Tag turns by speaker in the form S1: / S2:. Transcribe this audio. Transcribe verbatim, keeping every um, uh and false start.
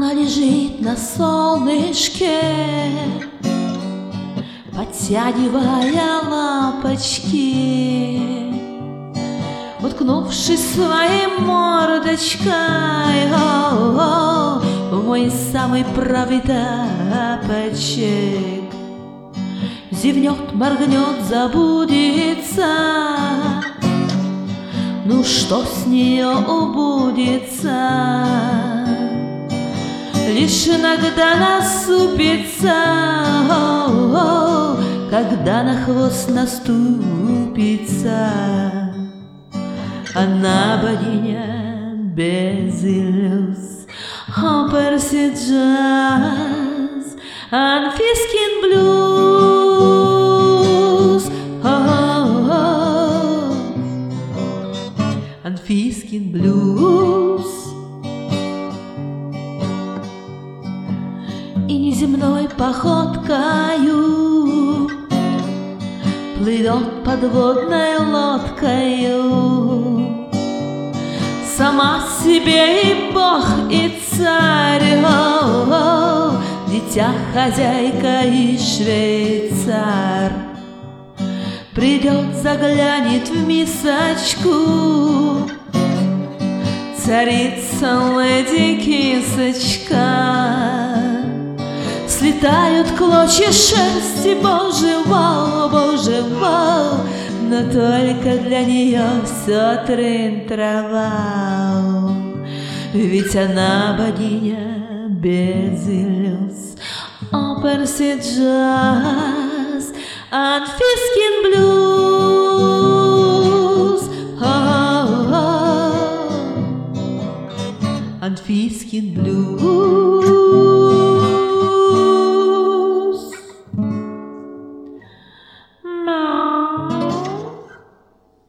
S1: Она лежит на солнышке, подтягивая лапочки, уткнувшись своей мордочкой о-о-о, в мой самый правый тапочек. Зевнет, моргнет, забудется, ну что с нее убудется? Лишь иногда насупится, о-о-о, когда на хвост наступится. Она богиня без иллюз, оперся джаз, анфискин блюз, о-о-о, анфискин блюз. И неземной походкою плывет подводной лодкою, сама себе и бог, и царь, о-о-о, дитя, хозяйка и швейцар. Придет, заглянет в мисочку, царица леди кисочка. Слетают клочья шерсти, боже, вау, боже, вау, но только для нее все трин-трава. Ведь она богиня без иллюз, оперся джаз, анфискин блюз, о-о-о, анфискин блюз.